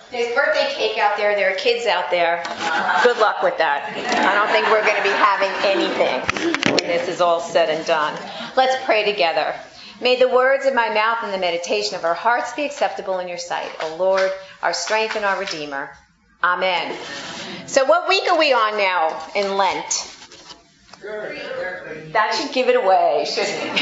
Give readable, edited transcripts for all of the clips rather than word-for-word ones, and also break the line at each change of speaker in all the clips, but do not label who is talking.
There's birthday cake out there. There are kids out there. Good luck with that. I don't think we're going to be having anything when this is all said and done. Let's pray together. May the words of my mouth and the meditation of our hearts be acceptable in your sight, O Lord, our strength and our Redeemer. Amen. So what week are we on now in Lent? That should give it away, shouldn't it?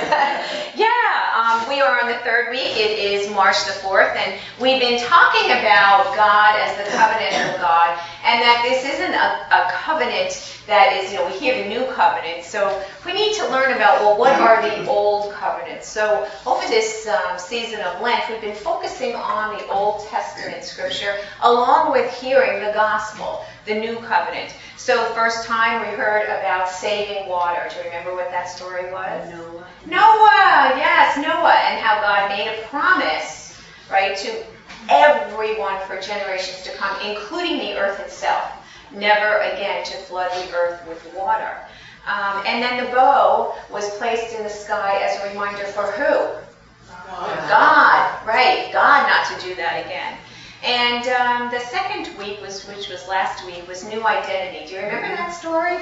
We are on the third week. It is March the 4th, and we've been talking about God as the covenantal God, and that this isn't a covenant that is, we hear the new covenant, so we need to learn about, well, what are the old covenants? So over this season of Lent, we've been focusing on the Old Testament scripture, along with hearing the gospel, the new covenant. So first time we heard about saving water. Do you remember what that story was? Noah, yes, Noah, and how God made a promise, right, to everyone for generations to come, including the earth itself, never again to flood the earth with water. And then the bow was placed in the sky as a reminder for who? God, right, God not to do that again. And the second week, which was last week, was new identity. Do you remember that story?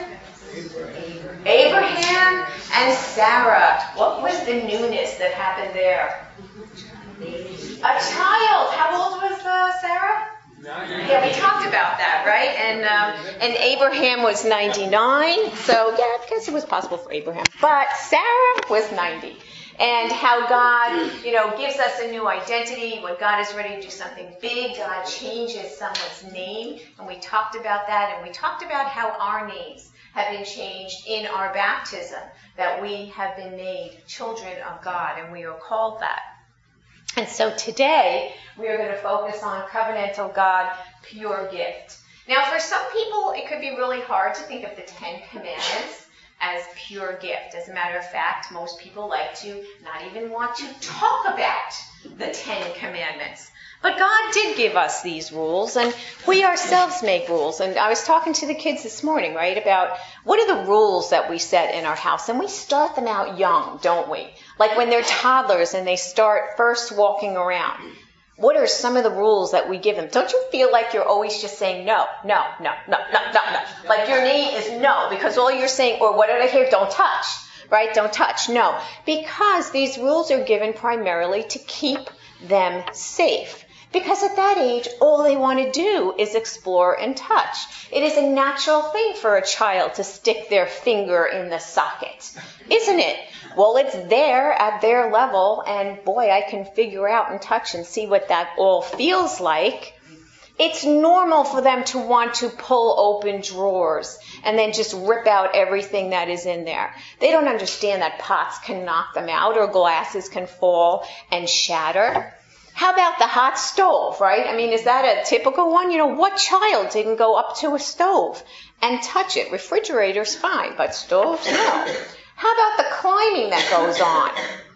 Abraham and Sarah. What was the newness that happened there? A child. How old was Sarah? 90. Yeah, we talked about that, right? And Abraham was 99. So, yeah, I guess it was possible for Abraham. But Sarah was 90. And how God, gives us a new identity. When God is ready to do something big, God changes someone's name. And we talked about that. And we talked about how our names have been changed in our baptism, that we have been made children of God, and we are called that. And so today, we are going to focus on covenantal God, pure gift. Now, for some people, it could be really hard to think of the Ten Commandments as pure gift. As a matter of fact, most people like to not even want to talk about the Ten Commandments. But God did give us these rules, and we ourselves make rules. And I was talking to the kids this morning, right, about what are the rules that we set in our house. And we start them out young, don't we? Like when they're toddlers and they start first walking around. What are some of the rules that we give them? Don't you feel like you're always just saying no? Like your name is no, because all you're saying, or what did I hear? Don't touch, right? Don't touch, no. Because these rules are given primarily to keep them safe. Because at that age, all they want to do is explore and touch. It is a natural thing for a child to stick their finger in the socket, isn't it? Well, it's there at their level, and boy, I can figure out and touch and see what that all feels like. It's normal for them to want to pull open drawers and then just rip out everything that is in there. They don't understand that pots can knock them out or glasses can fall and shatter. How about the hot stove, right? I mean, is that a typical one? What child didn't go up to a stove and touch it? Refrigerator's fine, but stoves, no. How about the climbing that goes on?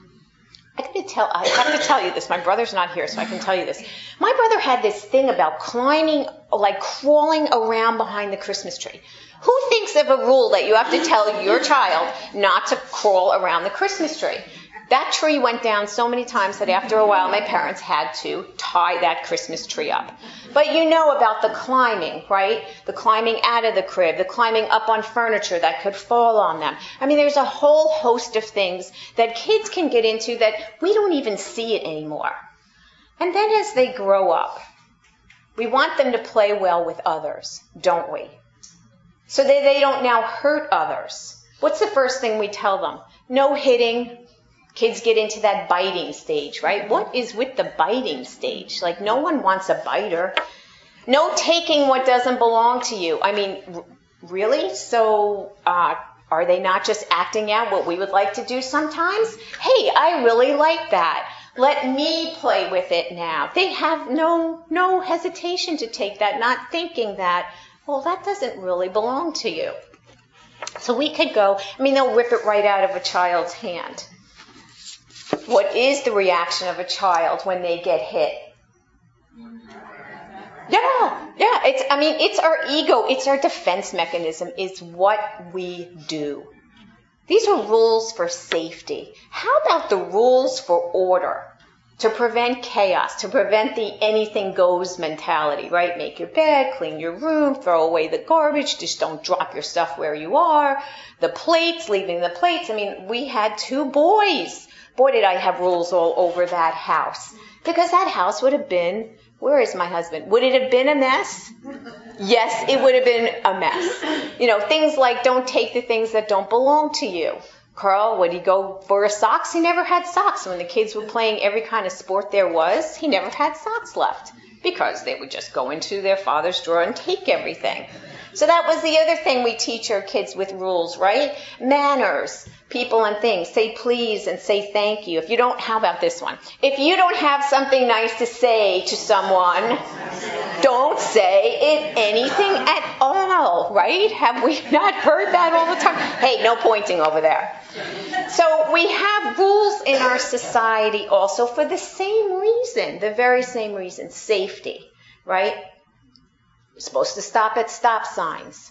I have to tell you this. My brother's not here, so I can tell you this. My brother had this thing about climbing, like crawling around behind the Christmas tree. Who thinks of a rule that you have to tell your child not to crawl around the Christmas tree? That tree went down so many times that after a while my parents had to tie that Christmas tree up. But you know about the climbing, right? The climbing out of the crib, the climbing up on furniture that could fall on them. I mean, there's a whole host of things that kids can get into that we don't even see it anymore. And then as they grow up, we want them to play well with others, don't we? So that they don't now hurt others. What's the first thing we tell them? No hitting. Kids get into that biting stage, right? What is with the biting stage? Like, no one wants a biter. No taking what doesn't belong to you. I mean, really? So, are they not just acting out what we would like to do sometimes? Hey, I really like that. Let me play with it now. They have no hesitation to take that, not thinking that, well, that doesn't really belong to you. So we could go, they'll rip it right out of a child's hand. What is the reaction of a child when they get hit? Yeah. It's our ego. It's our defense mechanism. It's what we do. These are rules for safety. How about the rules for order? to prevent chaos, to prevent the anything goes mentality, right? Make your bed, clean your room, throw away the garbage, just don't drop your stuff where you are. The plates, leaving the plates. I mean, we had 2 boys. Boy, did I have rules all over that house. Because that house would have been, where is my husband? Would it have been a mess? Yes, it would have been a mess. Things like don't take the things that don't belong to you. Carl, would he go for socks? He never had socks. When the kids were playing every kind of sport there was, he never had socks left because they would just go into their father's drawer and take everything. So that was the other thing we teach our kids with rules, right? Manners, people and things. Say please and say thank you. How about this one? If you don't have something nice to say to someone, don't say it anything at all, right? Have we not heard that all the time? Hey, no pointing over there. So we have rules in our society also for the same reason, the very same reason, safety, right? You're supposed to stop at stop signs.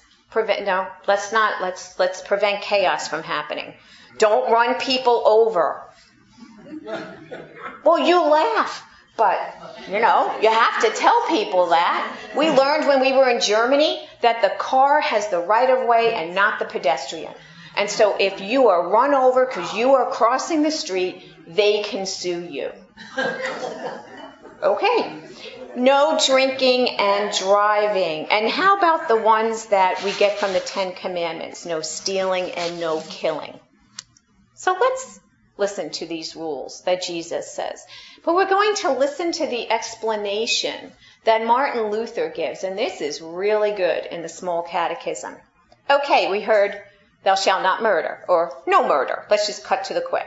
Let's prevent chaos from happening. Don't run people over. Well, you laugh, but you have to tell people that. We learned when we were in Germany that the car has the right of way and not the pedestrian. And so if you are run over because you are crossing the street, they can sue you. Okay. No drinking and driving. And how about the ones that we get from the 10 Commandments? No stealing and no killing. So let's listen to these rules that Jesus says. But we're going to listen to the explanation that Martin Luther gives. And this is really good in the Small Catechism. Okay, we heard thou shalt not murder, or no murder. Let's just cut to the quick.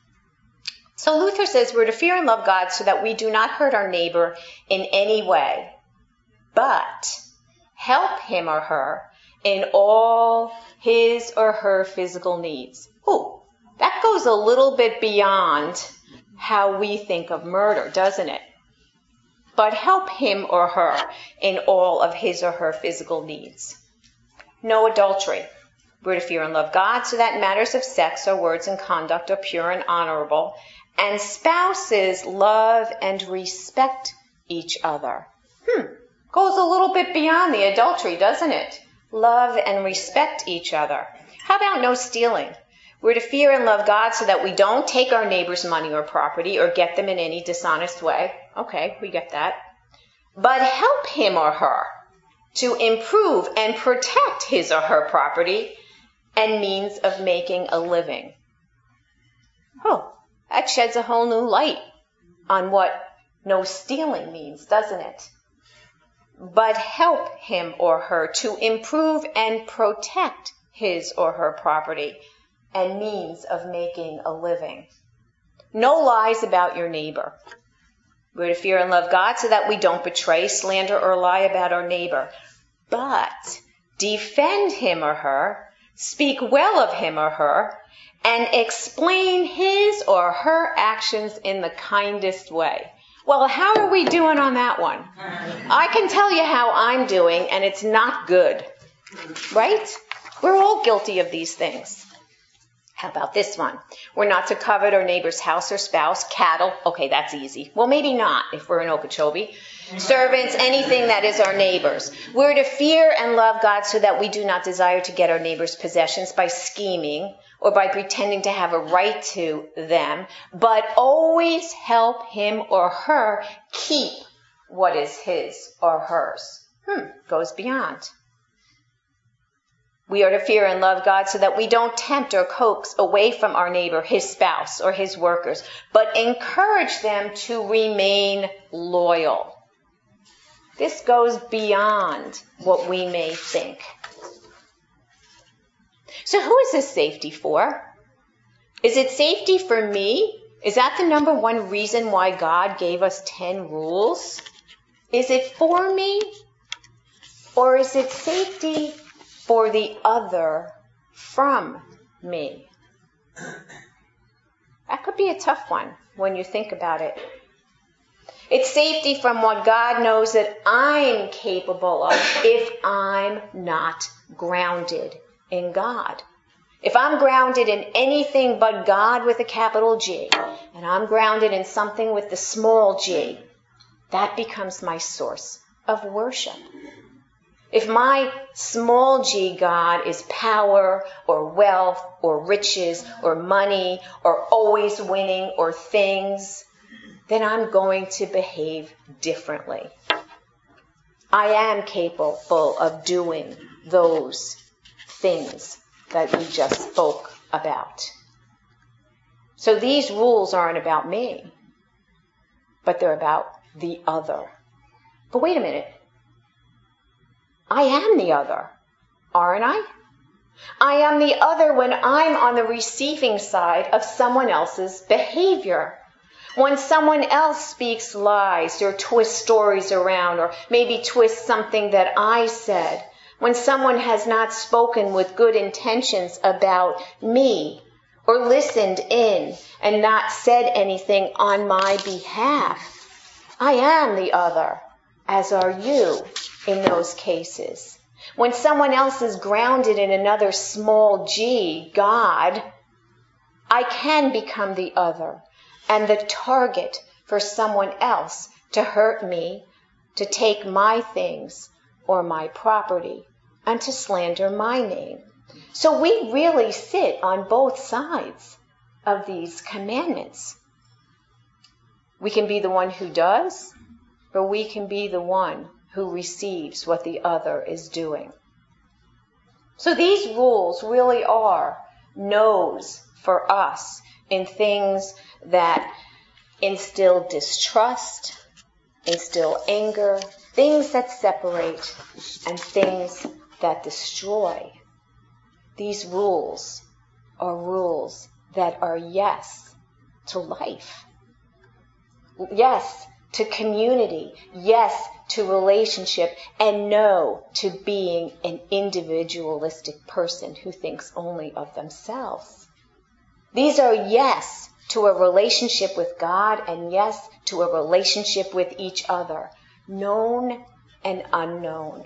So Luther says we're to fear and love God so that we do not hurt our neighbor in any way, but help him or her in all his or her physical needs. Ooh, that goes a little bit beyond how we think of murder, doesn't it? But help him or her in all of his or her physical needs. No adultery. We're to fear and love God so that matters of sex or words and conduct are pure and honorable. And spouses love and respect each other. Goes a little bit beyond the adultery, doesn't it? Love and respect each other. How about no stealing? We're to fear and love God so that we don't take our neighbor's money or property or get them in any dishonest way. Okay, we get that. But help him or her to improve and protect his or her property and means of making a living. Oh, that sheds a whole new light on what no stealing means, doesn't it? But help him or her to improve and protect his or her property and means of making a living. No lies about your neighbor. We're to fear and love God so that we don't betray, slander, or lie about our neighbor, but defend him or her, speak well of him or her, and explain his or her actions in the kindest way. Well, how are we doing on that one? I can tell you how I'm doing, and it's not good. Right? We're all guilty of these things. How about this one? We're not to covet our neighbor's house or spouse, cattle. Okay, that's easy. Well, maybe not if we're in Okeechobee. Servants, anything that is our neighbor's. We're to fear and love God so that we do not desire to get our neighbor's possessions by scheming or by pretending to have a right to them, but always help him or her keep what is his or hers. Goes beyond. We are to fear and love God so that we don't tempt or coax away from our neighbor, his spouse, or his workers, but encourage them to remain loyal. This goes beyond what we may think. So who is this safety for? Is it safety for me? Is that the number one reason why God gave us 10 rules? Is it for me? Or is it safety for the other from me? That could be a tough one when you think about it. It's safety from what God knows that I'm capable of if I'm not grounded in God.
If I'm grounded in anything but God with a capital G, and I'm grounded in something with the small g, that becomes my source of worship. If my small g God is power or wealth or riches or money or always winning or things, then I'm going to behave differently. I am capable of doing those things that we just spoke about. So these rules aren't about me, but they're about the other. But wait a minute. I am the other, aren't I? I am the other when I'm on the receiving side of someone else's behavior. When someone else speaks lies or twists stories around or maybe twists something that I said. When someone has not spoken with good intentions about me or listened in and not said anything on my behalf. I am the other, as are you in those cases. When someone else is grounded in another small g, God, I can become the other and the target for someone else to hurt me, to take my things or my property, and to slander my name. So we really sit on both sides of these commandments. We can be the one who does, or we can be the one who receives what the other is doing. So these rules really are no's for us in things that instill distrust, instill anger, things that separate, and things that destroy. These rules are rules that are yes to life, yes to community, yes to relationship, and no to being an individualistic person who thinks only of themselves. These are yes to a relationship with God and yes to a relationship with each other, known and unknown.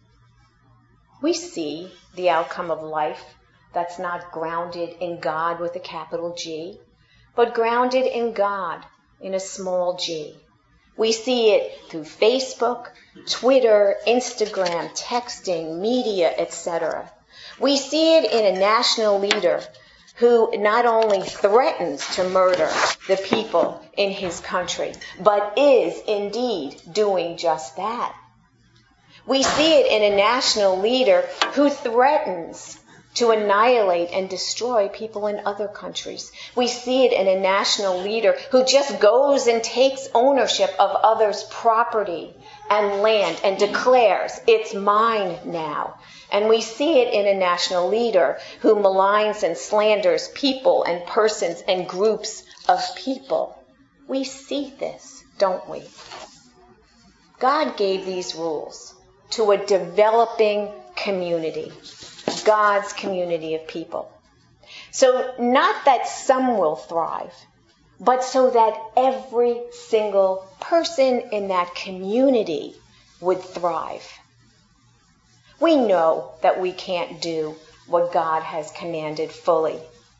We see the outcome of life that's not grounded in God with a capital G, but grounded in God in a small g. We see it through Facebook, Twitter, Instagram, texting, media, etc. We see it in a national leader who not only threatens to murder the people in his country, but is indeed doing just that. We see it in a national leader who threatens to annihilate and destroy people in other countries. We see it in a national leader who just goes and takes ownership of others' property and land and declares, it's mine now. And we see it in a national leader who maligns and slanders people and persons and groups of people. We see this, don't we? God gave these rules to a developing community, God's community of people. So not that some will thrive, but so that every single person in that community would thrive. We know that we can't do what God has commanded fully.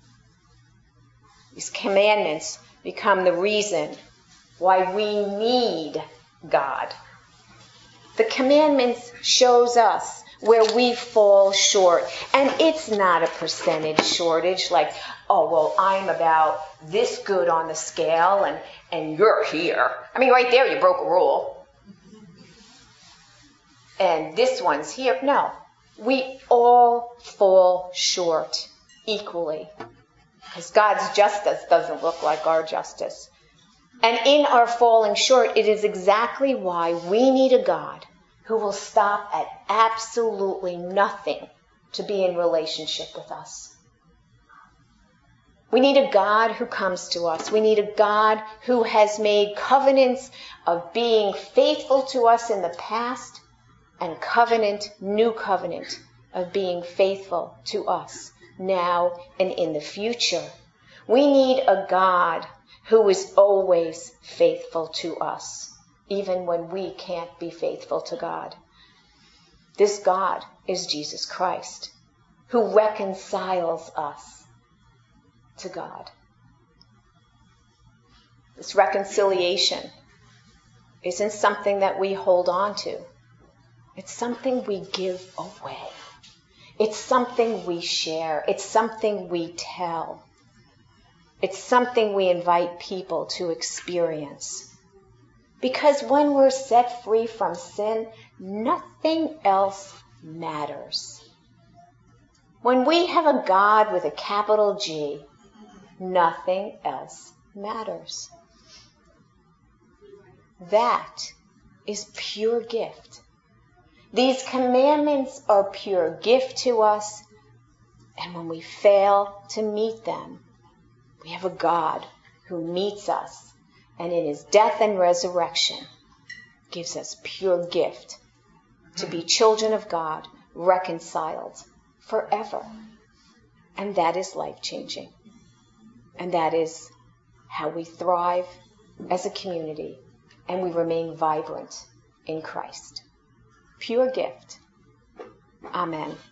These commandments become the reason why we need God. The commandments shows us where we fall short. And it's not a percentage shortage like, oh, well, I'm about this good on the scale and you're here. I mean, right there you broke a rule. And this one's here. No, we all fall short equally because God's justice doesn't look like our justice. And in our falling short, it is exactly why we need a God who will stop at absolutely nothing to be in relationship with us. We need a God who comes to us. We need a God who has made covenants of being faithful to us in the past and new covenant of being faithful to us now and in the future. We need a God who is always faithful to us, even when we can't be faithful to God. This God is Jesus Christ, who reconciles us to God. This reconciliation isn't something that we hold on to. It's something we give away. It's something we share. It's something we tell. It's something we invite people to experience. Because when we're set free from sin, nothing else matters. When we have a God with a capital G, nothing else matters. That is pure gift. These commandments are pure gift to us, and when we fail to meet them, we have a God who meets us, and in his death and resurrection gives us pure gift to be children of God, reconciled forever. And that is life-changing. And that is how we thrive as a community, and we remain vibrant in Christ. Pure gift. Amen.